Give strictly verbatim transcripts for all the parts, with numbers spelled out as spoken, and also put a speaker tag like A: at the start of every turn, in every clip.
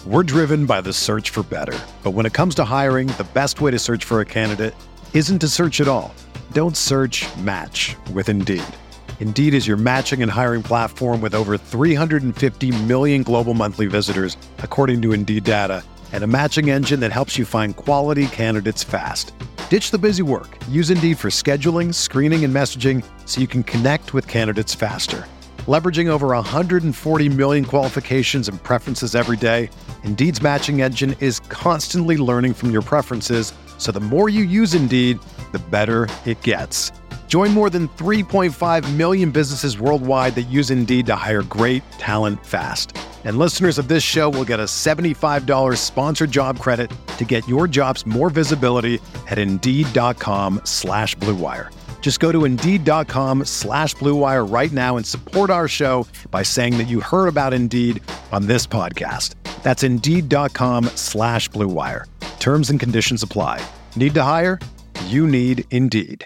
A: We're driven by the search for better. But when it comes to hiring, the best way to search for a candidate isn't to search at all. Don't search, match with Indeed. Indeed is your matching and hiring platform with over three hundred fifty million global monthly visitors, according to Indeed data, and a matching engine that helps you find quality candidates fast. Ditch the busy work. Use Indeed for scheduling, screening, and messaging so you can connect with candidates faster. Leveraging over one hundred forty million qualifications and preferences every day, Indeed's matching engine is constantly learning from your preferences, so the more you use Indeed, the better it gets. Join more than three point five million businesses worldwide that use Indeed to hire great talent fast. And listeners of this show will get a seventy-five dollars sponsored job credit to get your jobs more visibility at Indeed.com slash Blue Wire. Just go to Indeed.com slash Blue Wire right now and support our show by saying that you heard about Indeed on this podcast. That's Indeed.com slash Blue Wire. Terms and conditions apply. Need to hire? You need Indeed.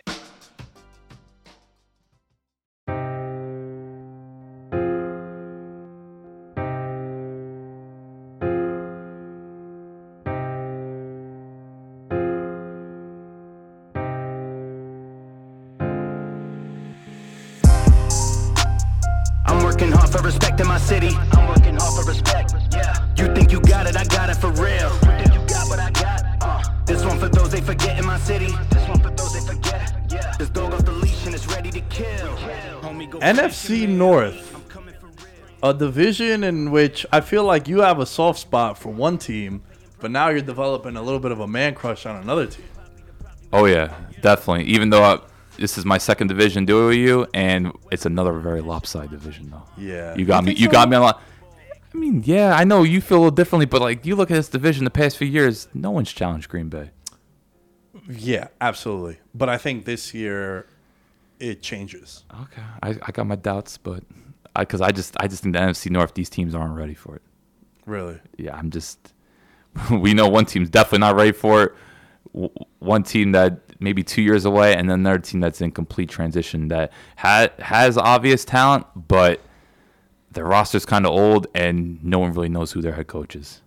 B: For respect in my city, I'm working hard for respect. Yeah, you think you got it, I got it for real. You think you got what I got? Uh, this one for those they forget in my city. This one for those they forget. Yeah, this dog off the leash and it's ready to kill.
C: N F C North, a division in which I feel like you have a soft spot for one team, but now you're developing a little bit of a man crush on another team.
D: Oh yeah, definitely. Even though I, this is my second division doing with you, and it's another very lopsided division, though.
C: Yeah,
D: you got me. You so? got me a lot. I mean, yeah, I know you feel a little differently, but like you look at this division the past few years, no one's challenged Green Bay.
C: Yeah, absolutely. But I think this year it changes.
D: Okay, I, I got my doubts, but because I, I just I just think the N F C North, these teams aren't ready for it.
C: Really?
D: Yeah, I'm just. We know one team's definitely not ready for it. One team that maybe two years away, and then another team that's in complete transition that ha- has obvious talent, but their roster's kind of old, and no one really knows who their head coach is.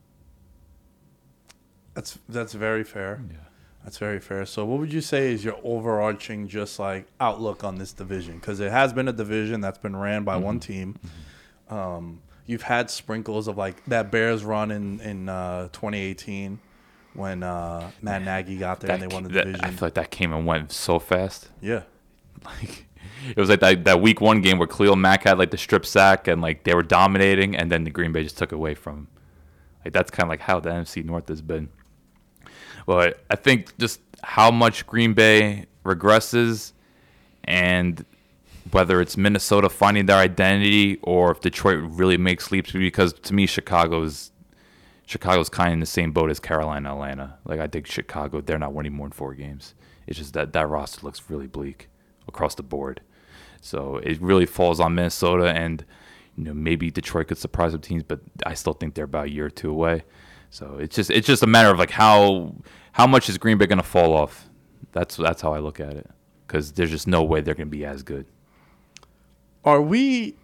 C: That's that's very fair.
D: Yeah,
C: that's very fair. So, what would you say is your overarching just like outlook on this division? Because it has been a division that's been ran by mm-hmm. one team. Mm-hmm. Um, you've had sprinkles of like that Bears run in in uh, twenty eighteen. When uh, Matt Nagy got there that, and they won the division.
D: That, I feel like that came and went so fast.
C: Yeah.
D: Like it was like that, that week one game where Khalil Mack had like the strip sack and like they were dominating, and then the Green Bay just took it away from him. Like that's kind of like how the N F C North has been. But I think just how much Green Bay regresses, and whether it's Minnesota finding their identity or if Detroit really makes leaps, because to me Chicago's Chicago's kind of in the same boat as Carolina, Atlanta. Like I think Chicago, they're not winning more than four games. It's just that that roster looks really bleak across the board. So it really falls on Minnesota, and you know maybe Detroit could surprise some teams, but I still think they're about a year or two away. So it's just it's just a matter of like how how much is Green Bay going to fall off. That's that's how I look at it, because there's just no way they're going to be as good.
C: Are we?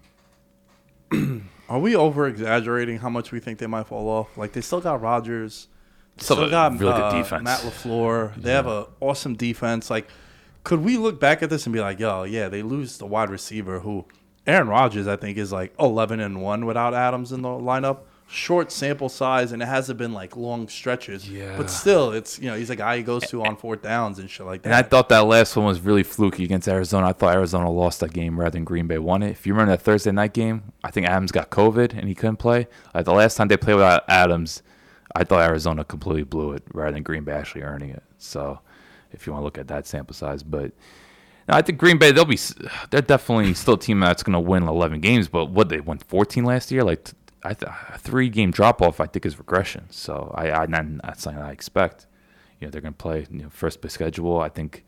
C: Are we over-exaggerating how much we think they might fall off? Like, they still got Rodgers. They still, still got
D: really
C: uh,
D: good defense.
C: Matt LaFleur. They
D: yeah.
C: have an awesome defense. Like, could we look back at this and be like, yo, yeah, they lose the wide receiver who Aaron Rodgers, I think, is like eleven and one without Adams in the lineup. Short sample size, and it hasn't been like long stretches.
D: Yeah.
C: But still, it's, you know, he's a guy he goes to on fourth downs and shit like that.
D: And I thought that last one was really fluky against Arizona. I thought Arizona lost that game rather than Green Bay won it. If you remember that Thursday night game, I think Adams got COVID and he couldn't play. Like the last time they played without Adams, I thought Arizona completely blew it rather than Green Bay actually earning it. So if you want to look at that sample size. But no, I think Green Bay, they'll be, they're definitely still a team that's going to win eleven games. But what, they won fourteen last year? Like, I th- a three-game drop-off, I think, is regression. So I, I not, that's something I expect. You know, they're going to play you know, first by schedule. I think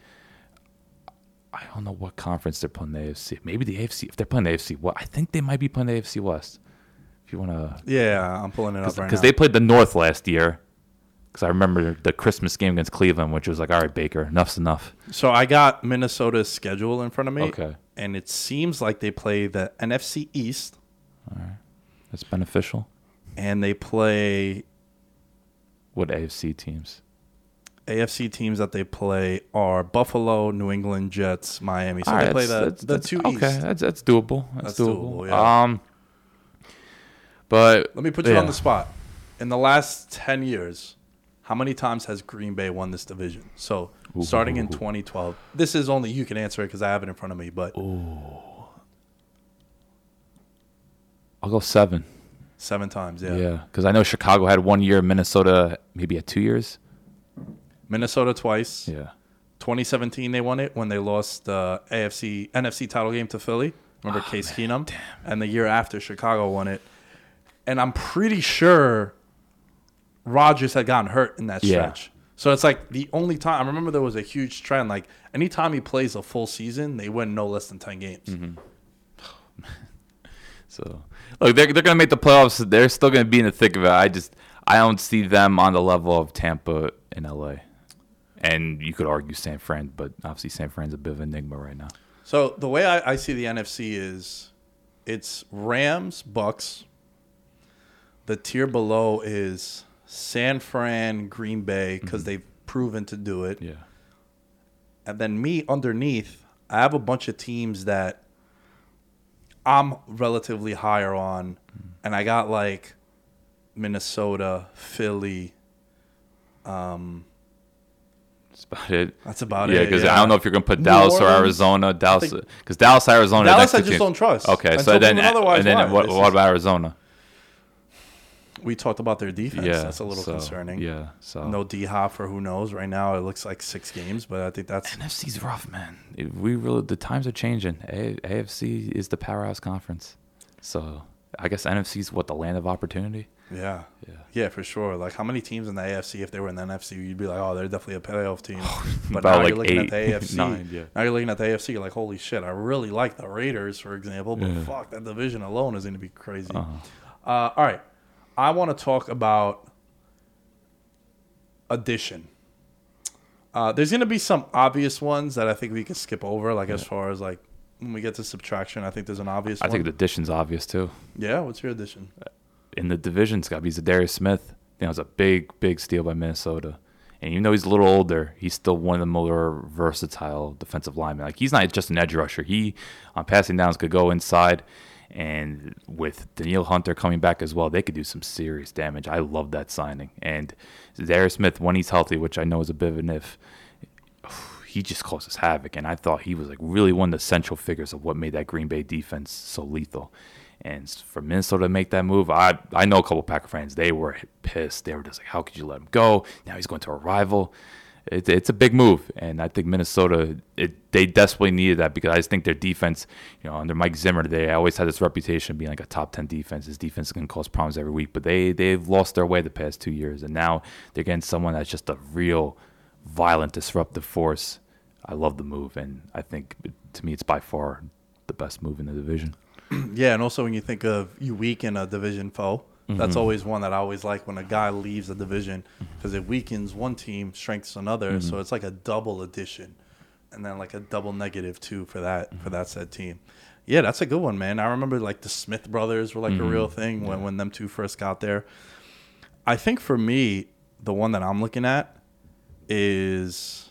D: I don't know what conference they're playing the A F C. Maybe the A F C. If they're playing the A F C, what I think they might be playing the A F C West. If you want to,
C: yeah, I'm pulling it up right now
D: because they played the North last year. Because I remember the Christmas game against Cleveland, which was like, all right, Baker, enough's enough.
C: So I got Minnesota's schedule in front of me.
D: Okay,
C: and it seems like they play the N F C East.
D: All right. That's beneficial.
C: And they play
D: What A F C teams?
C: A F C teams that they play are Buffalo, New England, Jets, Miami. So
D: All
C: they
D: right,
C: play
D: that's-
C: the,
D: that's-
C: the
D: that's-
C: two
D: okay,
C: East.
D: that's that's doable. That's,
C: That's
D: doable.
C: doable, yeah.
D: Um, but
C: Let me put you
D: yeah.
C: on the spot. In the last ten years, how many times has Green Bay won this division? So
D: Ooh.
C: starting in twenty twelve. This is only, you can answer it because I have it in front of me, but
D: I'll go seven.
C: seven times, yeah.
D: Yeah, because I know Chicago had one year, Minnesota maybe had two years.
C: Minnesota twice.
D: Yeah.
C: twenty seventeen they won it when they lost the A F C N F C title game to Philly. Remember
D: Oh,
C: Case Keenum? And the year after, Chicago won it. And I'm pretty sure Rodgers had gotten hurt in that
D: Yeah.
C: stretch. So it's like the only time I remember there was a huge trend. Like anytime he plays a full season, they win no less than ten games.
D: Mm-hmm. So look, they're they're gonna make the playoffs. They're still gonna be in the thick of it. I just I don't see them on the level of Tampa and L A. And you could argue San Fran, but obviously San Fran's a bit of an enigma right now.
C: So the way I, I see the N F C is it's Rams, Bucks. The tier below is San Fran, Green Bay, because they've proven to do it.
D: Yeah.
C: And then me underneath, I have a bunch of teams that I'm relatively higher on. And I got like Minnesota, Philly. Um,
D: That's about it.
C: That's about
D: yeah,
C: it.
D: because
C: Yeah,
D: I don't know if you're gonna put
C: New
D: Dallas or
C: Orleans,
D: Arizona. Dallas,
C: think-
D: because Dallas, Arizona.
C: Dallas,
D: next
C: I
D: two
C: just
D: teams.
C: don't trust.
D: Okay,
C: Until
D: so then
C: proven otherwise,
D: and then
C: why?
D: what,
C: This
D: what
C: is-
D: about Arizona?
C: We talked about their defense.
D: Yeah,
C: That's a little
D: so,
C: concerning.
D: Yeah, so
C: No D Hop for who knows. Right now, it looks like six games, but I think that's
D: N F C's rough, man. It, we really the times are changing. A- AFC is the powerhouse conference, so I guess N F C's what the land of opportunity.
C: yeah,
D: Yeah.
C: yeah, for sure. Like how many teams in the A F C, if they were in the N F C, you'd be like, oh, they're definitely a playoff team. But
D: About
C: now
D: like
C: you're looking
D: eight,
C: at the A F C.
D: nine, yeah.
C: Now you're looking at the A F C, you're like, holy shit, I really like the Raiders, for example. But
D: Yeah.
C: fuck, that division alone is going to be crazy.
D: Uh-huh.
C: Uh, all right, I want to talk about addition. Uh, there's going to be some obvious ones that I think we could skip over, like as far as like when we get to subtraction. I think there's an obvious
D: I
C: one.
D: think the addition's obvious too.
C: Yeah, what's your addition?
D: In the division, it's got to be Zadarius Smith. I think that was a big, big steal by Minnesota. And even though he's a little older, he's still one of the more versatile defensive linemen. Like he's not just an edge rusher. He on passing downs could go inside. And with Daniil Hunter coming back as well, they could do some serious damage. I love that signing. And Zadarius Smith, when he's healthy, which I know is a bit of an if, he just causes havoc. And I thought he was like really one of the central figures of what made that Green Bay defense so lethal. And for Minnesota to make that move, I I know a couple Packer fans, they were pissed. They were just like, how could you let him go? Now he's going to a rival. It, it's a big move, and I think Minnesota, it, they desperately needed that because I just think their defense, you know, under Mike Zimmer, they always had this reputation of being like a top ten defense. His defense is going to cause problems every week, but they, they've lost their way the past two years, and now they're getting someone that's just a real violent, disruptive force. I love the move, and I think, to me, it's by far the best move in the division.
C: Yeah, and also when you think of you weaken a division foe, that's
D: Mhm.
C: always one that I always like when a guy leaves a division because it weakens one team, strengthens another.
D: Mhm.
C: So it's like a double addition, and then like a double negative too for that for that said team. Yeah, that's a good one, man. I remember like the Smith brothers were like a
D: Mhm.
C: real thing when
D: Yeah.
C: when them two first got there. I think for me, the one that I'm looking at is.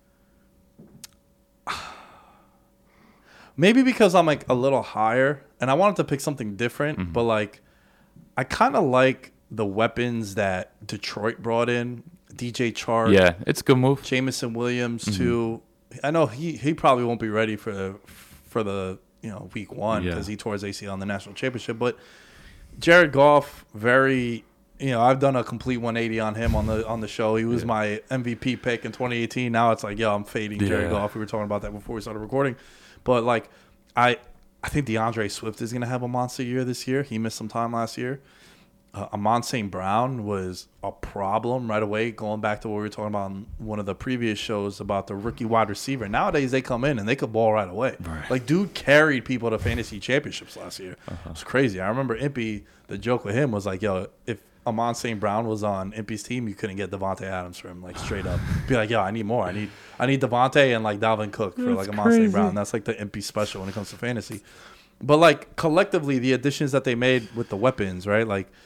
C: Maybe because I'm like a little higher and I wanted to pick something different,
D: Mhm.
C: but like I kind of like the weapons that Detroit brought in. D J Chark,
D: Yeah, it's a good move.
C: Jamison Williams
D: Mhm.
C: too. I know he, he probably won't be ready for the for the you know week one
D: Yeah.
C: because he tore his A C L in the national championship. But Jared Goff, very you know I've done a complete one eighty on him on the on the show. He was
D: Yeah.
C: my M V P pick in twenty eighteen. Now it's like yo, I'm fading Jared
D: Yeah.
C: Goff. We were talking about that before we started recording. But like I I think DeAndre Swift is gonna have a monster year this year. He missed some time last year. Uh, Amon Saint Brown was a problem right away. Going back to what we were talking about on one of the previous shows about the rookie wide receiver. Nowadays they come in and they could ball right away.
D: Right.
C: Like dude carried people to fantasy championships last year.
D: Uh-huh.
C: It's crazy. I remember Impy. The joke with him was like, yo, if Amon Saint Brown was on Impy's team, you couldn't get Devontae Adams for him, like straight up. Be like, yo, I need more. I need I need Devontae and like Dalvin Cook for like Amon Saint Brown. That's like the Impy special when it comes to fantasy. But like collectively, the additions that they made with the weapons, right? Like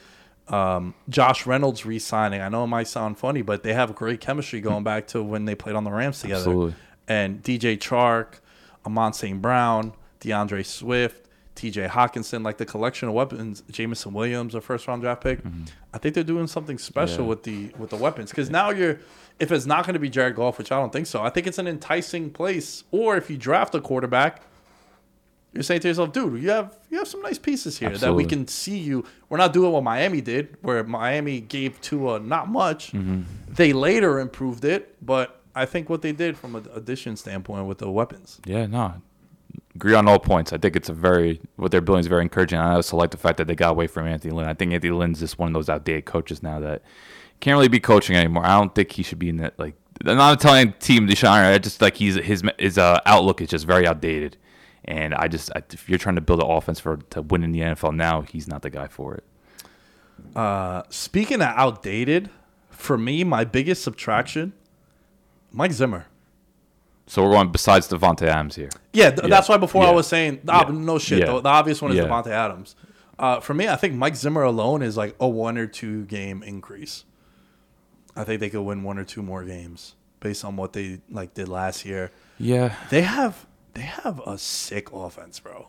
C: Um, Josh Reynolds re-signing. I know it might sound funny, but they have great chemistry going back to when they played on the Rams together.
D: Absolutely.
C: And D J Chark, Amon Saint Brown, DeAndre Swift, T J Hawkinson, like the collection of weapons. Jameson Williams, a first-round draft pick. Mm-hmm. I think they're doing something special
D: Yeah.
C: with the with the weapons, because now you're, if it's not going to be Jared Goff, which I don't think so, I think it's an enticing place. Or if you draft a quarterback, you're saying to yourself, dude, you have you have some nice pieces here
D: Absolutely.
C: that we can see you. We're not doing what Miami did, where Miami gave Tua not much.
D: Mm-hmm.
C: They later improved it, but I think what they did from an addition standpoint with the weapons.
D: Yeah, no. Agree on all points. I think it's a very, what they're building is very encouraging. I also like the fact that they got away from Anthony Lynn. I think Anthony Lynn's just one of those outdated coaches now that can't really be coaching anymore. I don't think he should be in that, like, I'm not telling the team to shine. I just like he's his his uh, outlook is just very outdated. And I just, I, if you're trying to build an offense for to win in the N F L now, he's not the guy for it.
C: Uh, speaking of outdated, for me, my biggest subtraction, Mike Zimmer.
D: So we're going besides Devontae Adams here.
C: Yeah, th-
D: Yeah.
C: that's why before I
D: Yeah.
C: was saying, ah,
D: Yeah.
C: no shit.
D: Yeah.
C: The, the obvious one is
D: Yeah.
C: Devontae Adams. Uh, for me, I think Mike Zimmer alone is like a one or two game increase. I think they could win one or two more games based on what they like did last year.
D: Yeah.
C: They have they have a sick offense, bro.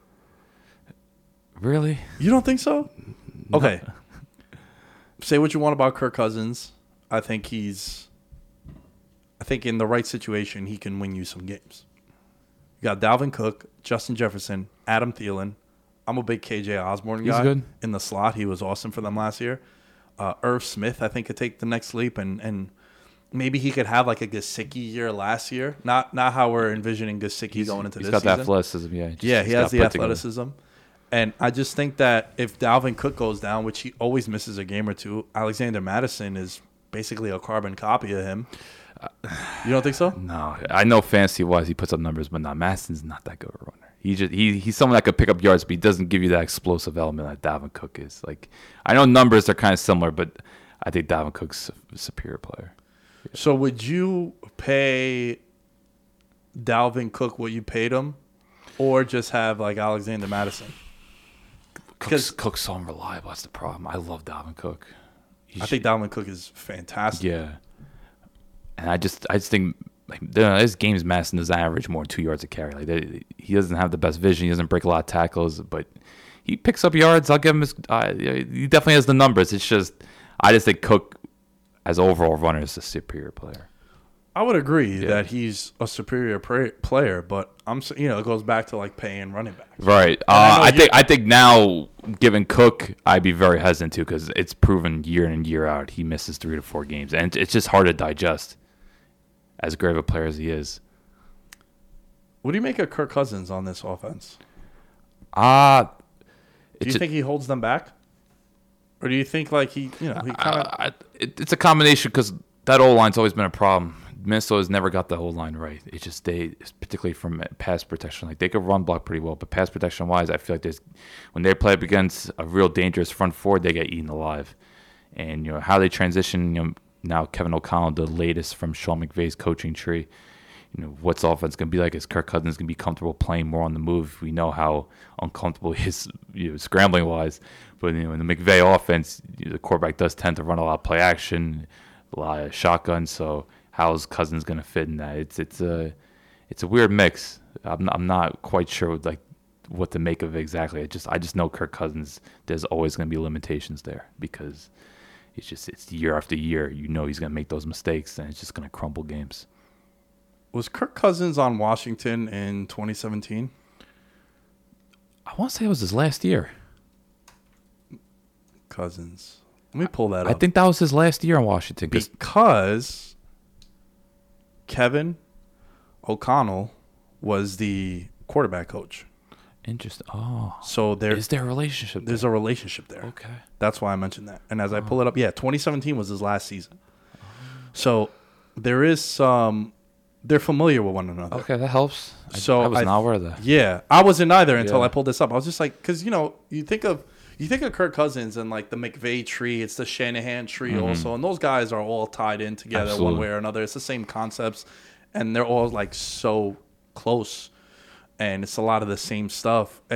D: Really?
C: You don't think so? Okay. Say what you want about Kirk Cousins. I think he's I think in the right situation he can win you some games. You got Dalvin Cook, Justin Jefferson, Adam Thielen. I'm a big K J Osborne
D: He's
C: guy.
D: good.
C: In the slot. He was awesome for them last year. Uh, Irv Smith, I think, could take the next leap, and, and maybe he could have like a Gesicki year last year. Not not how we're envisioning Gesicki going into
D: He's
C: this
D: got
C: season.
D: the athleticism, yeah. Just-
C: Yeah, he
D: he's
C: has
D: got
C: the
D: put together.
C: athleticism. And I just think that if Dalvin Cook goes down, which he always misses a game or two, Alexander Madison is basically a carbon copy of him. You don't think so?
D: No, I know fantasy-wise he puts up numbers, but no, Madison's not that good of a runner. He just he he's someone that could pick up yards, but he doesn't give you that explosive element that Dalvin Cook is. Like, I know numbers are kind of similar, but I think Dalvin Cook's a superior player.
C: So would you pay Dalvin Cook what you paid him, or just have like Alexander Madison?
D: Cook's, Cook's so unreliable. That's the problem. I love Dalvin Cook. He
C: I
D: should-
C: think Dalvin Cook is fantastic.
D: Yeah, and I just I just think like the- his games Madison doesn't average more than two yards a carry. Like they, he doesn't have the best vision. He doesn't break a lot of tackles, but he picks up yards. I'll give him his. Uh, he definitely has the numbers. It's just I just think Cook, as overall runner, is a superior player.
C: I would agree
D: Yeah.
C: that he's a superior pra- player, but I'm s- you know it goes back to like paying running backs.
D: Right.
C: I
D: Uh,
C: know
D: I,
C: you-
D: think I think now, given Cook, I'd be very hesitant to because it's proven year in and year out he misses three to four games, and it's just hard to digest. As great of a player as he is.
C: What do you make of Kirk Cousins on this offense?
D: Uh,
C: Do you think he holds them back, or do you think like he you know he kind of
D: I, it, it's a combination because that O line's always been a problem. Minnesota's never got the O line right. It's just they, particularly from pass protection, like they could run block pretty well, but pass protection wise, I feel like there's when they play up against a real dangerous front four, they get eaten alive. And you know how they transition. You know now Kevin O'Connell, the latest from Sean McVay's coaching tree. You know what's offense gonna be like? Is Kirk Cousins gonna be comfortable playing more on the move? We know how uncomfortable he is, you know, scrambling wise. But you know, in the McVay offense, you know, the quarterback does tend to run a lot of play action, a lot of shotgun. So how's Cousins gonna fit in that? It's it's a it's a weird mix. I'm not, I'm not quite sure like what to make of it exactly. I just I just know Kirk Cousins. There's always gonna be limitations there because it's just it's year after year. You know he's gonna make those mistakes and it's just gonna crumble games.
C: was Kirk Cousins on Washington in twenty seventeen?
D: I want to say it was his last year.
C: Cousins. Let me pull that
D: I
C: up.
D: think that was his last year in Washington. 'Cause
C: Because Kevin O'Connell was the quarterback coach.
D: Interesting. Oh,
C: So there,
D: is there a relationship?
C: there's
D: there?
C: a relationship there.
D: Okay.
C: That's why I mentioned that. And as I pull it up, yeah, twenty seventeen was his last season. So there is some, they're familiar with one another.
D: Okay, that helps. I,
C: So
D: I was
C: I-
D: not aware of that.
C: Yeah, I wasn't either until
D: Yeah.
C: I pulled this up. I was just like, because you know, you think of you think of Kirk Cousins and like the McVay tree, it's the Shanahan tree also, and those guys are all tied in together one
D: Absolutely.
C: way or another. It's the same concepts, and they're all like so close, and it's a lot of the same stuff. And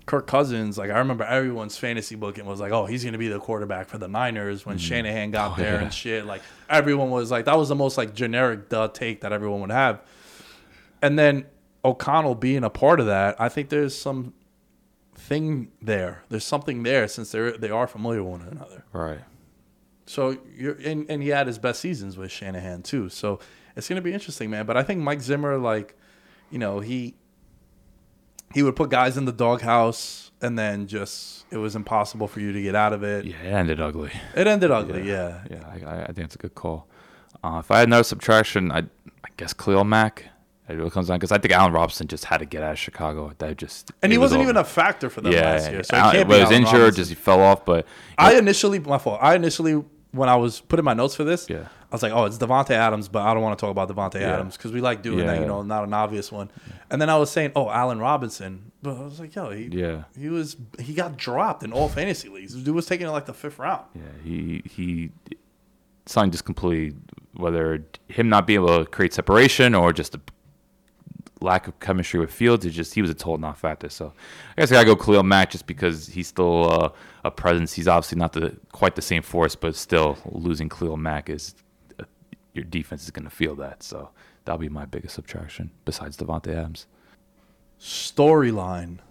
C: Kirk Cousins, like I remember everyone's fantasy booking was like, oh, he's gonna be the quarterback for the Niners when mm. Shanahan got
D: oh,
C: there
D: yeah.
C: and shit. Like everyone was like, that was the most like generic duh take that everyone would have. And then O'Connell being a part of that, I think there's some thing there. There's something there since they they are familiar with one another.
D: Right.
C: So you're and, and he had his best seasons with Shanahan too. So it's gonna be interesting, man. But I think Mike Zimmer, like, you know, he he would put guys in the doghouse and then just it was impossible for you to get out of it.
D: Yeah, it ended ugly.
C: It ended ugly, yeah.
D: Yeah, yeah I, I think it's a good call. Uh, if I had another subtraction, I I guess Khalil Mack. It really comes down because I think Allen Robinson just had to get out of Chicago. That just
C: and he
D: was
C: wasn't
D: over.
C: even a factor for them
D: yeah,
C: last year. So
D: Allen,
C: it can't
D: was
C: be Allen
D: injured,
C: Robinson.
D: just he fell off. But
C: I know, initially, my fault. I initially, when I was putting my notes for this,
D: yeah.
C: I was like, oh, it's Devontae Adams, but I don't want to talk about Devontae
D: yeah.
C: Adams because we like doing
D: yeah.
C: that, you know, not an obvious one. And then I was saying, oh, Allen Robinson, but I was like, yo, he
D: yeah.
C: he was he got dropped in all fantasy leagues. This dude was taken in like the fifth round.
D: Yeah, he he something just completely, whether him not being able to create separation or just a lack of chemistry with Fields, it's just he was a total non-factor. So I guess I gotta go Khalil Mack just because he's still uh, a presence. He's obviously not the quite the same force, but still losing Khalil Mack is uh, your defense is gonna feel that. So that'll be my biggest subtraction besides Devontae Adams.
C: Storyline.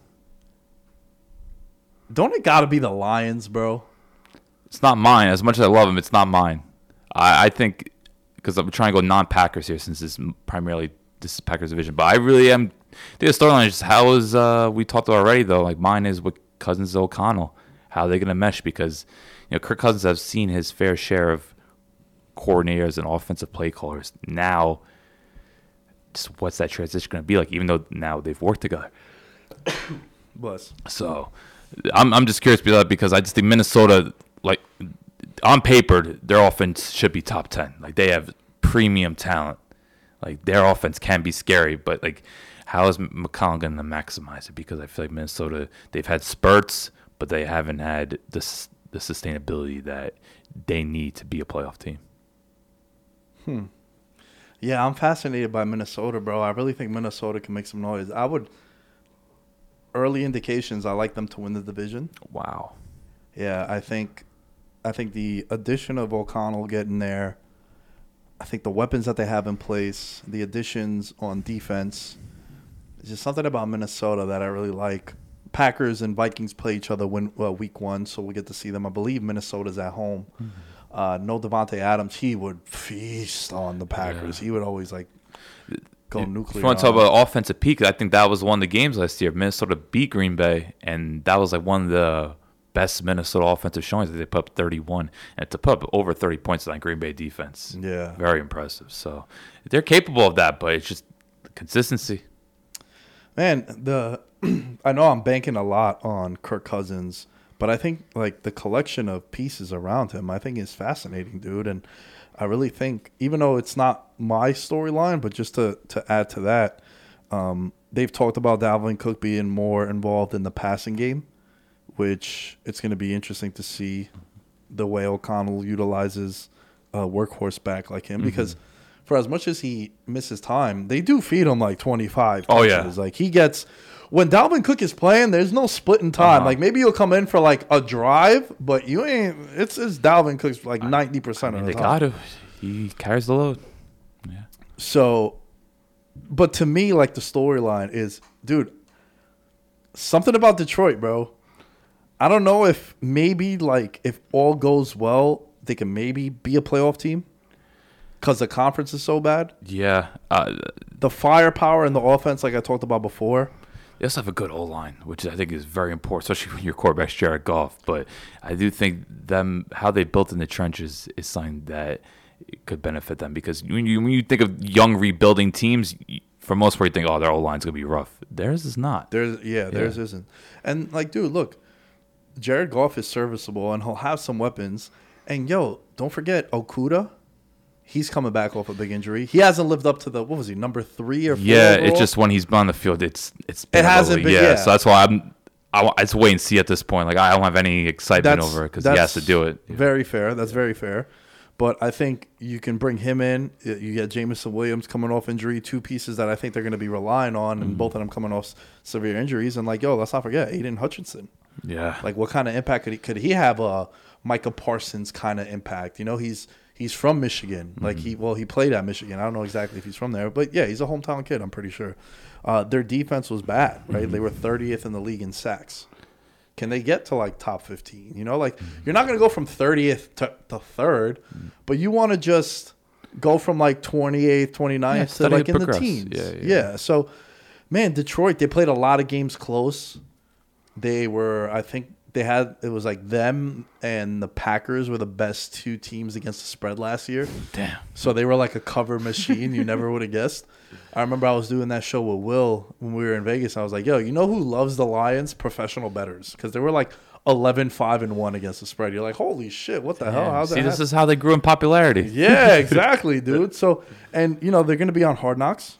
C: Don't it gotta be the Lions, bro?
D: It's not mine. As much as I love him, it's not mine. I, I think because I'm trying to go non-Packers here since it's primarily this is Packers division, but I really am. The storyline is just how is uh, we talked about already though. Like mine is with Cousins O'Connell. How are they going to mesh? Because you know Kirk Cousins has seen his fair share of coordinators and offensive play callers. Now, just what's that transition going to be like? Even though now they've worked together.
C: Bless.
D: So, I'm I'm just curious about that because I just think Minnesota, like on paper, their offense should be top ten. Like they have premium talent. Like their offense can be scary, but like, how is McCollum going to maximize it? Because I feel like Minnesota, they've had spurts, but they haven't had this the sustainability that they need to be a playoff team.
C: Hmm. Yeah, I'm fascinated by Minnesota, bro. I really think Minnesota can make some noise. I would. Early indications, I like them to win the division.
D: Wow.
C: Yeah, I think, I think the addition of O'Connell getting there. I think the weapons that they have in place, the additions on defense, there's just something about Minnesota that I really like. Packers and Vikings play each other win, well, week one, so we get to see them. I believe Minnesota's at home. Mm-hmm. Uh, no Devontae Adams, he would feast on the Packers. Yeah. He would always like go
D: if
C: nuclear.
D: If you want to talk about offensive peak, I think that was one of the games last year. Minnesota beat Green Bay, and that was like one of the best Minnesota offensive showings. They put up thirty-one, and to put up over thirty points on Green Bay defense.
C: Yeah.
D: Very impressive. So they're capable of that, but it's just consistency.
C: Man, the I know I'm banking a lot on Kirk Cousins, but I think like the collection of pieces around him, I think is fascinating, dude. And I really think, even though it's not my storyline, but just to, to add to that, um, they've talked about Dalvin Cook being more involved in the passing game, which it's going to be interesting to see the way O'Connell utilizes a workhorse back like him. Mm-hmm. Because for as much as he misses time, they do feed him like twenty-five
D: Oh,
C: touches.
D: yeah.
C: Like he gets – when Dalvin Cook is playing, there's no splitting time.
D: Uh-huh.
C: Like maybe you'll come in for like a drive, but you ain't – it's it's Dalvin Cook's like ninety percent
D: I mean,
C: of the
D: they
C: time.
D: got to. He carries the load. Yeah.
C: So – but to me, like the storyline is, dude, something about Detroit, bro. I don't know if maybe like if all goes well, they can maybe be a playoff team because the conference is so bad.
D: Yeah. Uh,
C: the firepower and the offense, like I talked about before.
D: They also have a good O-line, which I think is very important, especially when your quarterback's Jared Goff. But I do think them how they built in the trenches is something that could benefit them because when you when you think of young rebuilding teams, for most part you think, oh, their O-line's gonna be rough. Theirs is not.
C: There's yeah, theirs yeah. isn't. And like, dude, look. Jared Goff is serviceable, and he'll have some weapons. And, yo, don't forget Okudah. He's coming back off a big injury. He hasn't lived up to the, what was he, number three or four?
D: Yeah,
C: overall?
D: It's just when he's been on the field, it's it's
C: been it hasn't been,
D: yeah,
C: yeah.
D: So that's why I'm, I, it's wait and see at this point. Like, I don't have any excitement
C: that's,
D: over it because he has to do it.
C: Very fair. That's very fair. But I think you can bring him in. You get Jamison Williams coming off injury, two pieces that I think they're going to be relying on, and mm-hmm. both of them coming off severe injuries. And, like, yo, let's not forget Aiden Hutchinson.
D: Yeah.
C: Like, what kind of impact could he, could he have a Micah Parsons kind of impact? You know, he's he's from Michigan. Mm-hmm. Like, he well, he played at Michigan. I don't know exactly if he's from there. But, yeah, he's a hometown kid, I'm pretty sure. Uh, their defense was bad, right? Mm-hmm. They were thirtieth in the league in sacks. Can they get to, like, top fifteen? You know, like, mm-hmm. you're not going to go from thirtieth to, to third, mm-hmm. but you want to just go from, like, twenty-eighth, twenty-ninth yeah, to, like, in progress. the teens. Yeah, yeah. yeah, so, man, Detroit, they played a lot of games close. They were, I think, they had, it was, like, them and the Packers were the best two teams against the spread last year.
D: Damn.
C: So they were, like, a cover machine. You never would have guessed. I remember I was doing that show with Will when we were in Vegas. I was like, yo, you know who loves the Lions? Professional bettors. Because they were like eleven five and one against the spread. You're like, holy shit, what the yeah. hell? How's
D: See,
C: that
D: this
C: happen?
D: is how they grew in popularity.
C: Yeah, exactly, dude. So, and, you know, they're going to be on Hard Knocks,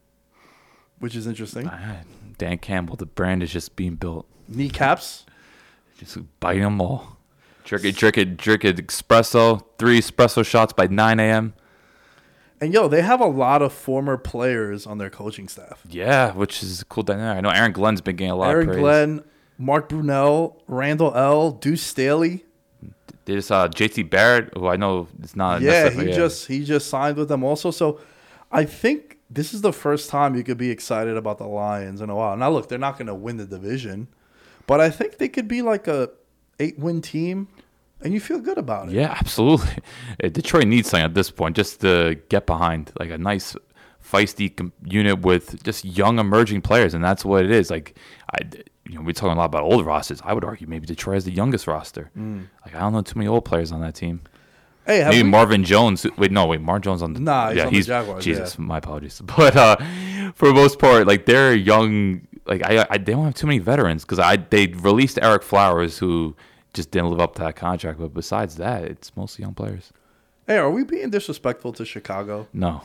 C: which is interesting.
D: Dan Campbell, the brand is just being built.
C: Kneecaps.
D: Just biting them all. Jerk it, jerk it, jerk it, espresso. Three espresso shots by nine a.m.
C: And, yo, they have a lot of former players on their coaching staff.
D: Yeah, which is a cool dynamic. I know Aaron Glenn's been getting a lot
C: Aaron
D: of praise.
C: Aaron Glenn, Mark Brunell, Randall L., Deuce Staley.
D: They just uh, J T Barrett, who I know is not.
C: Yeah, he yeah. just he just signed with them also. So I think this is the first time you could be excited about the Lions in a while. Now, look, they're not going to win the division, but I think they could be like a eight-win team. And you feel good about it.
D: Yeah, absolutely. Detroit needs something at this point just to get behind, like a nice, feisty com- unit with just young, emerging players, and that's what it is. Like, I, you know, we're talking a lot about old rosters. I would argue maybe Detroit has the youngest roster. Mm. Like, I don't know too many old players on that team.
C: Hey,
D: maybe
C: we...
D: Marvin Jones. Wait, no, wait, Marvin Jones on the.
C: Nah, he's
D: yeah,
C: on
D: he's,
C: the Jaguars.
D: Jesus,
C: yeah.
D: my apologies. But uh, for the most part, like they're young. Like I, I they don't have too many veterans because I they released Eric Flowers who. Just didn't live up to that contract. But besides that, it's mostly young players.
C: Hey, are we being disrespectful to Chicago?
D: No.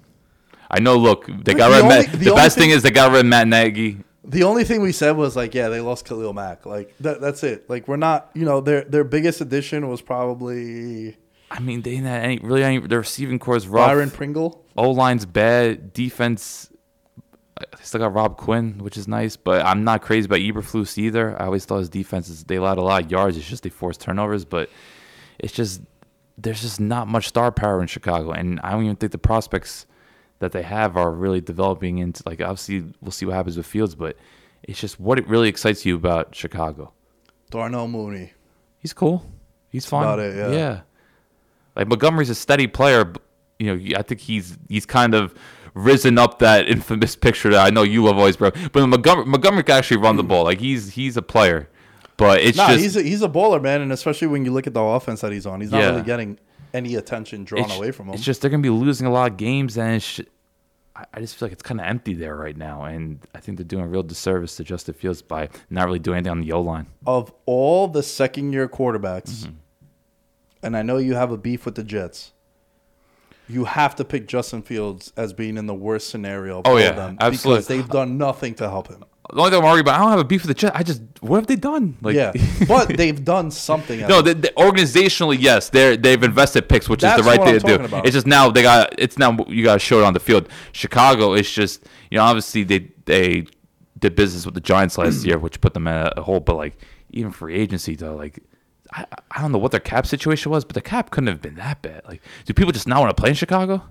D: I know, look, they got
C: the
D: rid of
C: only,
D: Matt. The, the best thing, thing is they got rid of Matt Nagy.
C: The only thing we said was, like, yeah, they lost Khalil Mack. Like, that, that's it. Like, we're not, you know, their their biggest addition was probably...
D: I mean, they didn't have any, really, any, their receiving core is rough.
C: Byron Pringle.
D: O-line's bad. Defense... They still got Rob Quinn, which is nice, but I'm not crazy about Eberflus either. I always thought his defenses, they allowed a lot of yards. It's just they forced turnovers, but it's just, there's just not much star power in Chicago. And I don't even think the prospects that they have are really developing into, like, obviously we'll see what happens with Fields, but it's just what it really excites you about Chicago.
C: Darnell Mooney.
D: He's cool. He's
C: That's
D: fun.
C: about it, yeah.
D: Yeah. Like, Montgomery's a steady player. But, you know, I think he's he's kind of risen up that infamous picture that I know you love always, bro. But Montgomery, Montgomery can actually run the ball. Like, he's he's a player. But it's
C: nah,
D: just...
C: he's a, he's a baller, man. And especially when you look at the offense that he's on. He's not
D: yeah.
C: really getting any attention drawn
D: it's,
C: away from him.
D: It's just they're going to be losing a lot of games. And it's just, I just feel like it's kind of empty there right now. And I think they're doing a real disservice to Justin Fields by not really doing anything on the O-line.
C: Of all the second-year quarterbacks, mm-hmm. and I know you have a beef with the Jets, you have to pick Justin Fields as being in the worst scenario of
D: oh,
C: all
D: yeah,
C: of them.
D: absolutely.
C: Because they've done nothing to help him.
D: The only thing I'm arguing about, I don't have a beef with the Jets. I just, what have they done? Like,
C: yeah, but they've done something.
D: No, they, they, organizationally, yes, they're they've invested picks, which
C: That's
D: is the right thing to do.
C: About.
D: It's just now they got it's now you got to show it on the field. Chicago, it's just you know obviously they they did business with the Giants last year, which put them in a, a hole. But like even free agency though, like I I don't know what their cap situation was, but the cap couldn't have been that bad. Like, do people just not want to play in Chicago?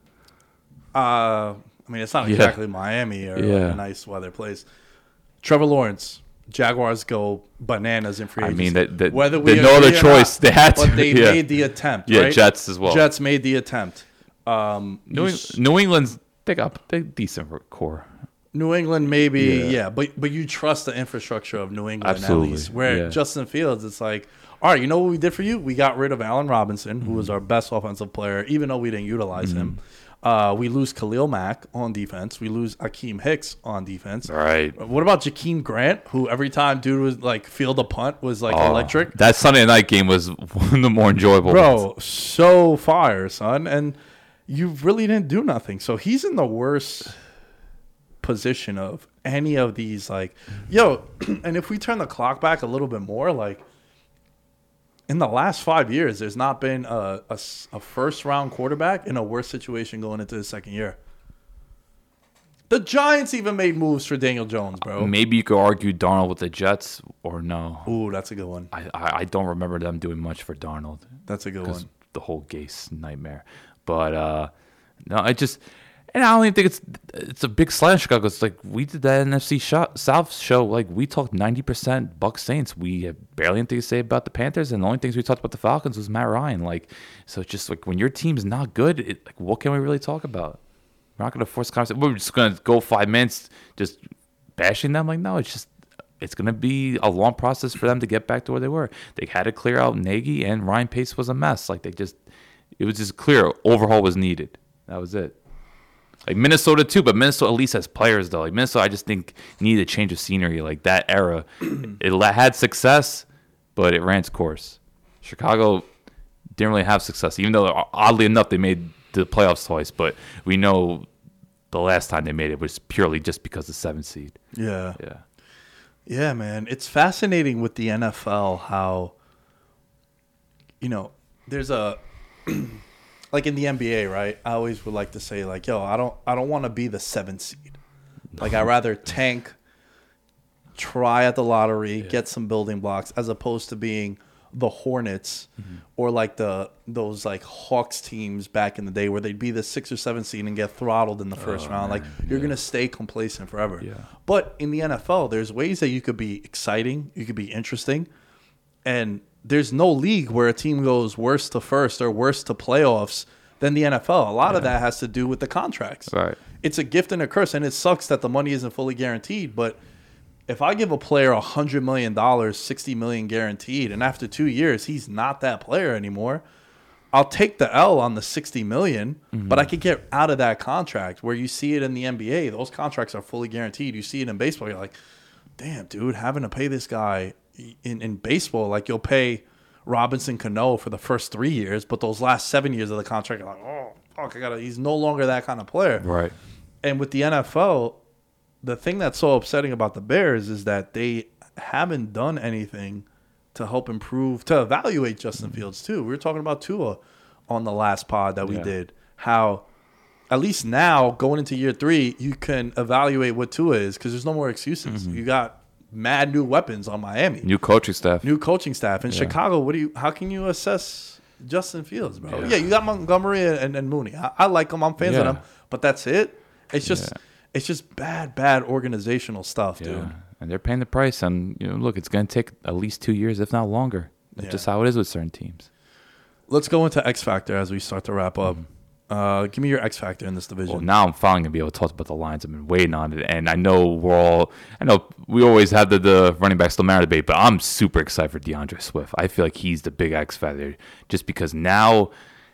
C: Uh, I mean, it's not
D: yeah.
C: exactly Miami or
D: yeah.
C: like a nice weather place. Trevor Lawrence, Jaguars go bananas in free agency.
D: I mean, they, they,
C: whether we
D: they no other choice,
C: not,
D: they had to.
C: But they
D: yeah.
C: made the attempt.
D: Yeah,
C: right?
D: Jets as well.
C: Jets made the attempt. Um,
D: New,
C: s-
D: New England's they got they decent core.
C: New England, maybe, yeah.
D: Yeah.
C: but but you trust the infrastructure of New England
D: Absolutely.
C: at least. Where
D: yeah.
C: Justin Fields, it's like, all right, you know what we did for you? We got rid of Allen Robinson, who mm-hmm. was our best offensive player, even though we didn't utilize mm-hmm. him. Uh, we lose Khalil Mack on defense. We lose Akeem Hicks on defense.
D: Right.
C: What about Jakeem Grant, who every time dude was like field a punt was like
D: oh,
C: electric?
D: That Sunday night game was one of the more enjoyable.
C: Bro,
D: ones.
C: so fire, son. And you really didn't do nothing. So he's in the worst position of any of these. Like, yo, and if we turn the clock back a little bit more, like, in the last five years, there's not been a, a, a first-round quarterback in a worse situation going into his second year. The Giants even made moves for Daniel Jones, bro.
D: Maybe you could argue Darnold with the Jets, or no.
C: Ooh, that's a good one.
D: I, I, I don't remember them doing much for Darnold.
C: That's a good one.
D: The whole Gase nightmare. But, uh, no, I just... And I don't even think it's it's a big slide in Chicago. It's like we did that N F C shot, South show. Like we talked ninety percent Bucs Saints. We have barely anything to say about the Panthers, and the only things we talked about the Falcons was Matt Ryan. Like, so it's just like when your team's not good, it, like what can we really talk about? We're not going to force conversation. We're just going to go five minutes just bashing them. Like, no, it's just it's going to be a long process for them to get back to where they were. They had to clear out Nagy, and Ryan Pace was a mess. Like they just, it was just clear overhaul was needed. That was it. Like Minnesota too, but Minnesota at least has players though. Like Minnesota, I just think needed a change of scenery. Like that era, it had success, but it ran its course. Chicago didn't really have success, even though oddly enough they made the playoffs twice. But we know the last time they made it was purely just because of the seventh seed.
C: Yeah,
D: yeah,
C: yeah, man. It's fascinating with the N F L how, you know, there's a. Like in the N B A, right? I always would like to say, like, yo, I don't, I don't want to be the seventh seed. Like, I'd rather tank, try at the lottery, yeah. get some building blocks, as opposed to being the Hornets mm-hmm. or like the those like Hawks teams back in the day where they'd be the sixth or seventh seed and get throttled in the first oh, round. Man. Like, you're yeah. gonna stay complacent forever.
D: Yeah.
C: But in the N F L, there's ways that you could be exciting, you could be interesting, and there's no league where a team goes worst to first or worst to playoffs than the N F L. A lot yeah. of that has to do with the contracts.
D: Right.
C: It's a gift and a curse, and it sucks that the money isn't fully guaranteed. But if I give a player one hundred million dollars, sixty million dollars guaranteed, and after two years he's not that player anymore, I'll take the L on the sixty million dollars, mm-hmm. but I could get out of that contract. Where you see it in the N B A, those contracts are fully guaranteed. You see it in baseball, you're like, damn, dude, having to pay this guy – In, in baseball, like you'll pay Robinson Cano for the first three years, but those last seven years of the contract, you're like, oh, fuck, I gotta. He's no longer that kind of player.
D: Right.
C: And with the N F L, the thing that's so upsetting about the Bears is that they haven't done anything to help improve, to evaluate Justin mm-hmm. Fields too. We were talking about Tua on the last pod that we yeah. did, how at least now, going into year three, you can evaluate what Tua is because there's no more excuses. Mm-hmm. You got mad new weapons on Miami.
D: New coaching staff.
C: New coaching staff. In yeah. Chicago, what do you? How can you assess Justin Fields, bro? Yeah, yeah you got Montgomery and, and Mooney. I, I like them. I'm fans yeah. of them. But that's it. It's just yeah. it's just bad, bad organizational stuff, dude.
D: Yeah. And they're paying the price. And, you know, look, it's going to take at least two years, if not longer. That's yeah. just how it is with certain teams.
C: Let's go into X Factor as we start to wrap up. Mm-hmm. Uh, give me your X factor in this division.
D: Well, now I'm finally gonna be able to talk about the Lions. I've been waiting on it, and I know we're all. I know we always have the, the running back still matter debate, but I'm super excited for DeAndre Swift. I feel like he's the big X factor, just because now,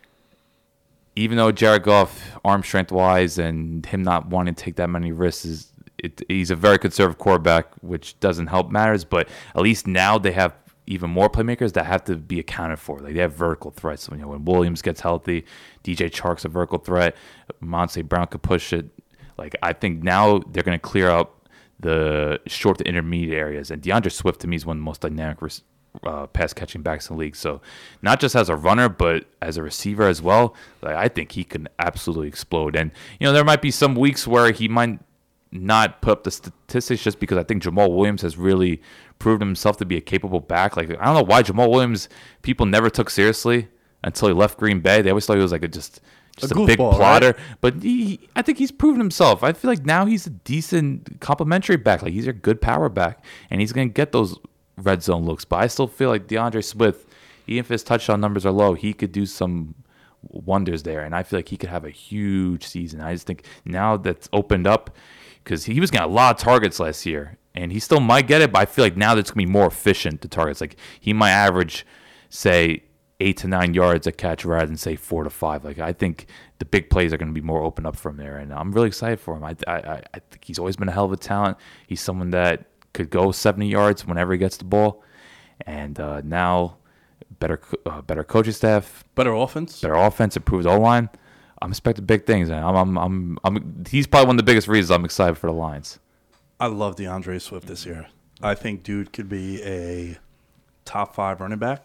D: even though Jared Goff, arm strength wise, and him not wanting to take that many risks, is it, he's a very conservative quarterback, which doesn't help matters. But at least now they have even more playmakers that have to be accounted for. Like, they have vertical threats. So, you know, when Williams gets healthy, D J Chark's a vertical threat. Monte Brown could push it. Like, I think now they're going to clear up the short to intermediate areas. And DeAndre Swift, to me, is one of the most dynamic uh, pass-catching backs in the league. So, not just as a runner, but as a receiver as well. Like, I think he can absolutely explode. And, you know, there might be some weeks where he might not put up the statistics just because I think Jamal Williams has really proved himself to be a capable back. Like, I don't know why Jamal Williams people never took seriously until he left Green Bay. They always thought he was like a just just a, a big plotter. Right? But he, I think he's proven himself. I feel like now he's a decent complimentary back. Like, he's a good power back, and he's going to get those red zone looks. But I still feel like DeAndre Swift, even if his touchdown numbers are low, he could do some wonders there. And I feel like he could have a huge season. I just think now that's opened up, because he was getting a lot of targets last year, and he still might get it, but I feel like now that's going to be more efficient, the targets. Like, he might average, say, eight to nine yards a catch rather than, say, four to five. Like, I think the big plays are going to be more open up from there, and I'm really excited for him. I, I, I think he's always been a hell of a talent. He's someone that could go seventy yards whenever he gets the ball, and uh, now better uh, better coaching staff.
C: Better offense.
D: Better offense, improved O-line. I'm expecting big things, and I'm, I'm, I'm, I'm, he's probably one of the biggest reasons I'm excited for the Lions.
C: I love DeAndre Swift this year. I think dude could be a top five running back,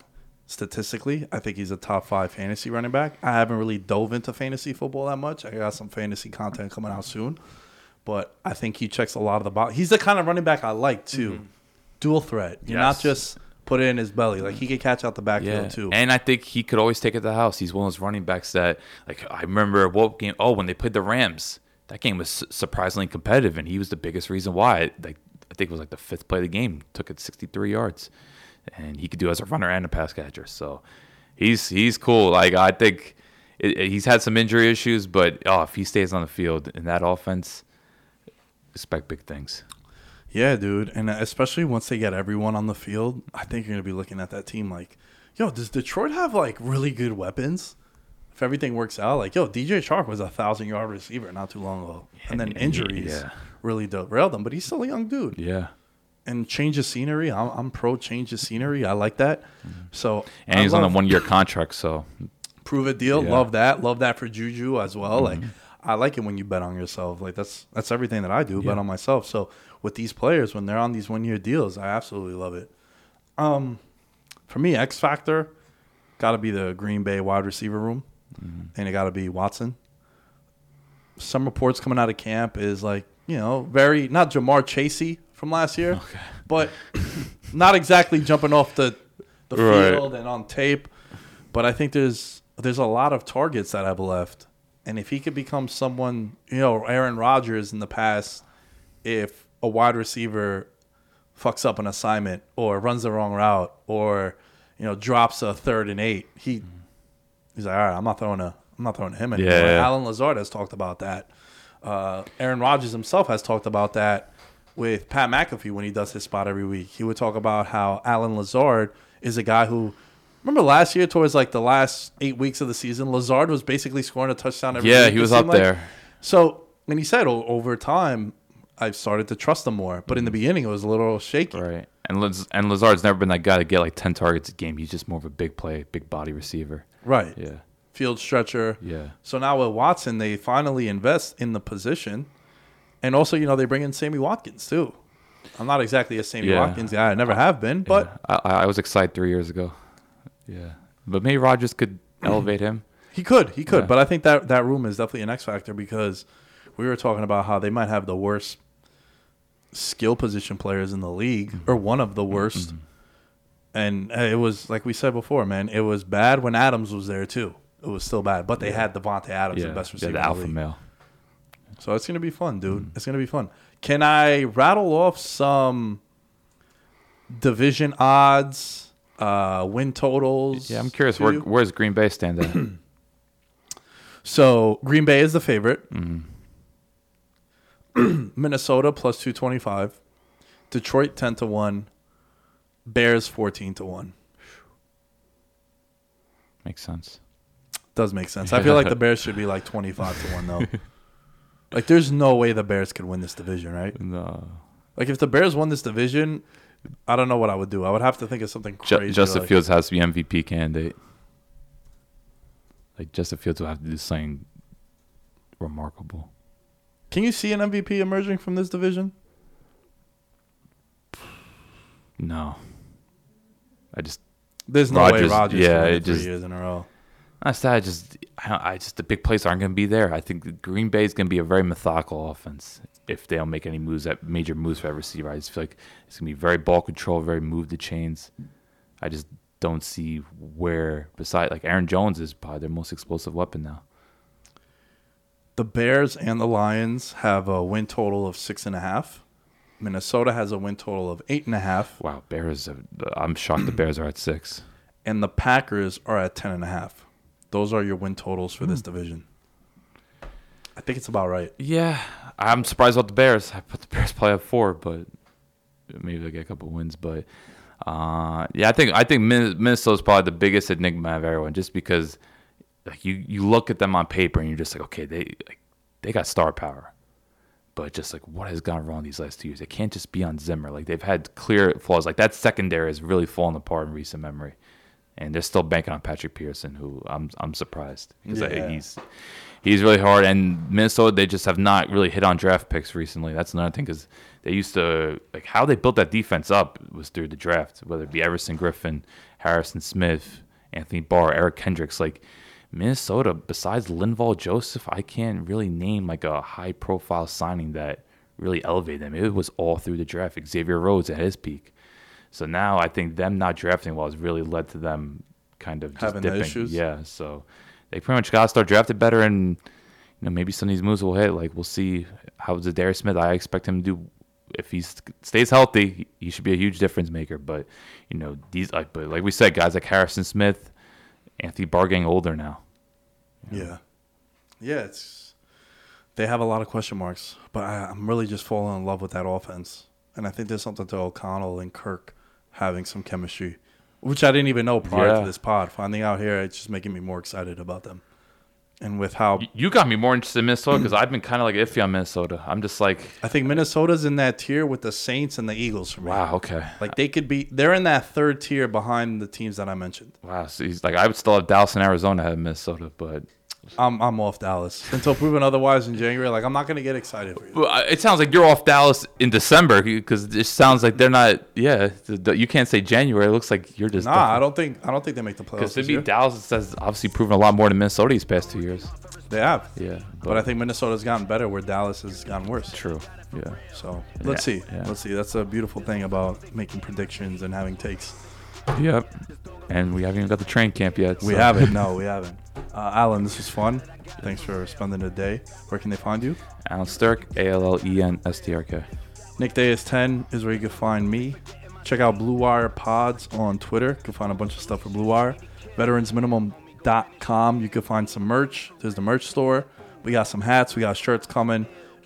C: statistically. I think he's a top five fantasy running back. I haven't really dove into fantasy football that much. I got some fantasy content coming out soon. But I think he checks a lot of the box. He's the kind of running back I like, too. Mm-hmm. Dual threat. You're yes. not just put it in his belly. Like, he could catch out the backfield, yeah. too.
D: And I think he could always take it to the house. He's one of those running backs that, like, I remember what game, oh, when they played the Rams, that game was surprisingly competitive, and he was the biggest reason why. Like, I think it was like the fifth play of the game, took it sixty-three yards. And he could do it as a runner and a pass catcher. So he's he's cool. Like, I think it, it, he's had some injury issues, but oh, if he stays on the field in that offense, expect big things.
C: Yeah, dude. And especially once they get everyone on the field, I think you're going to be looking at that team like, yo, does Detroit have, like, really good weapons? If everything works out, like, yo, D J Chark was a one thousand-yard receiver not too long ago. And then injuries yeah. really derailed him. But he's still a young dude.
D: Yeah.
C: And change of scenery. I'm, I'm pro change of scenery. I like that. So
D: And
C: I
D: he's on a one-year contract, so.
C: Prove it deal.
D: Yeah.
C: Love that. Love that for Juju as well. Mm-hmm. Like, I like it when you bet on yourself. Like, that's that's everything that I do, yeah. bet on myself. So with these players, when they're on these one-year deals, I absolutely love it. Um, For me, X Factor, got to be the Green Bay wide receiver room, mm-hmm. and it got to be Watson. Some reports coming out of camp is like, you know, very, not Jamar Chasey from last year, okay. but not exactly jumping off the, the
D: right.
C: field and on tape. But I think there's there's a lot of targets that have left. And if he could become someone, you know, Aaron Rodgers in the past, if a wide receiver fucks up an assignment or runs the wrong route or, you know, drops a third and eight, he he's like, all right, I'm not throwing a I'm not throwing to him anymore.
D: Yeah.
C: Alan Lazard has talked about that. Uh, Aaron Rodgers himself has talked about that with Pat McAfee when he does his spot every week. He would talk about how Alan Lazard is a guy who, remember last year towards like the last eight weeks of the season, Lazard was basically scoring a touchdown every
D: yeah,
C: week.
D: he was up
C: like.
D: there.
C: So, and he said over time, I've started to trust him more. But in the beginning, it was a little shaky.
D: Right. And Laz- and Lazard's never been that guy to get like ten targets a game. He's just more of a big play, big body receiver.
C: Right.
D: Yeah.
C: Field stretcher.
D: Yeah.
C: So now with Watson, they finally invest in the position. And also, you know, they bring in Sammy Watkins, too. I'm not exactly a Sammy
D: yeah.
C: Watkins guy. I never have been, but.
D: Yeah. I, I was excited three years ago. Yeah. But maybe Rodgers could elevate him.
C: He could. He could.
D: Yeah.
C: But I think that, that room is definitely an X factor because we were talking about how they might have the worst skill position players in the league, mm-hmm. or one of the worst. Mm-hmm. And it was, like we said before, man, it was bad when Adams was there, too. It was still bad. But they yeah. had Devontae Adams,
D: yeah.
C: the best receiver
D: yeah, the
C: in the
D: alpha
C: league.
D: male.
C: So it's going to be fun, dude. Mm-hmm. It's going to be fun. Can I rattle off some division odds, uh, win totals?
D: Yeah, I'm curious. Where, where's Green Bay stand at?
C: So Green Bay is the favorite.
D: Mm-hmm.
C: Minnesota plus two twenty-five. Detroit ten to one. Bears fourteen to one.
D: Makes sense.
C: Does make sense. I feel like the Bears should be like twenty-five to one, though. Like, there's no way the Bears could win this division, right?
D: No.
C: Like, if the Bears won this division, I don't know what I would do. I would have to think of something crazy.
D: Justin
C: like,
D: Fields has to be M V P candidate. Like, Justin Fields will have to do something remarkable.
C: Can you see an M V P emerging from this division?
D: No. I just...
C: There's no
D: Rodgers,
C: way Rodgers
D: yeah,
C: won
D: it
C: three
D: just,
C: years in a row.
D: I just, I just, I just, the big plays aren't going to be there. I think Green Bay is going to be a very methodical offense if they don't make any moves, that major moves for that receiver. I just feel like it's going to be very ball control, very move the chains. I just don't see where, beside, like Aaron Jones is probably their most explosive weapon now.
C: The Bears and the Lions have a win total of six and a half. Minnesota has a win total of eight and a half.
D: Wow, Bears! Are, I'm shocked the Bears are at six.
C: And the Packers are at ten and a half. Those are your win totals for mm. this division. I think it's about right.
D: Yeah, I'm surprised about the Bears. I put the Bears probably at four, but maybe they'll get a couple wins. But uh, yeah, I think I think Minnesota's probably the biggest enigma of everyone, just because like you, you look at them on paper and you're just like, okay, they like they got star power. But just like what has gone wrong these last two years? It can't just be on Zimmer. Like they've had clear flaws. Like that secondary has really fallen apart in recent memory. and they're still banking on Patrick Pearson, who I'm I'm surprised because
C: Yeah.
D: he's he's really hard. And Minnesota, they just have not really hit on draft picks recently. That's another thing because they used to like how they built that defense up was through the draft, whether it be Everson Griffin, Harrison Smith, Anthony Barr, Eric Kendricks, like. Minnesota, besides Linval Joseph, I can't really name like a high-profile signing that really elevated them. It was all through the draft. Xavier Rhodes at his peak. So now I think them not drafting well has really led to them kind of just
C: Having the
D: dipping.
C: issues?
D: Yeah, so they pretty much got to start drafting better, and you know maybe some of these moves will hit. Like we'll see how Zadarius Smith. I expect him to do. If he stays healthy, he should be a huge difference maker. But you know these, like, but like we said, guys like Harrison Smith. Anthony Barr getting older now.
C: Yeah. Yeah, it's they have a lot of question marks, but I, I'm really just falling in love with that offense. And I think there's something to O'Connell and Kirk having some chemistry, which I didn't even know prior
D: Yeah.
C: to this pod. Finding out here, it's just making me more excited about them. And with how
D: You got me more interested in Minnesota because I've been kind of like iffy on Minnesota. I'm just like,
C: I think Minnesota's in that tier with the Saints and the Eagles for me.
D: wow, okay.
C: Like they could be, they're in that third tier behind the teams that I mentioned.
D: Wow, so he's like, I would still have Dallas and Arizona ahead of Minnesota, but
C: I'm I'm off Dallas until proven otherwise in January. Like I'm not gonna get excited for you.
D: well, I- it sounds like you're off Dallas in December because it sounds like they're not. Yeah, the- the- you can't say January. It looks like you're just.
C: Nah, I don't think I don't think they make the playoffs
D: Because to
C: this
D: me,
C: year.
D: Dallas has obviously proven a lot more than Minnesota these past two years.
C: They have,
D: Yeah,
C: but I think Minnesota's gotten better where Dallas has gotten worse.
D: true. Yeah.
C: So let's
D: Yeah,
C: see.
D: yeah.
C: Let's see. That's a beautiful thing about making predictions and having takes.
D: Yep. And we haven't even got the train camp yet.
C: We
D: so-
C: haven't. No, we haven't. Uh, Alan, this was fun. Thanks for spending the day. Where can they find you?
D: Alan Sturk, A L L E N S T R K.
C: Nick Day is ten is where you can find me. Check out Blue Wire Pods on Twitter. You can find a bunch of stuff for Blue Wire. veterans minimum dot com. You can find some merch. There's the merch store. We got some hats. We got shirts coming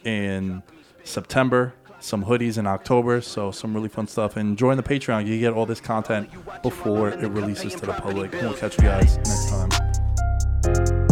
C: in September. Some hoodies in October. So some really fun stuff. And join the Patreon. You get all this content before it releases to the public. And we'll catch you guys next time.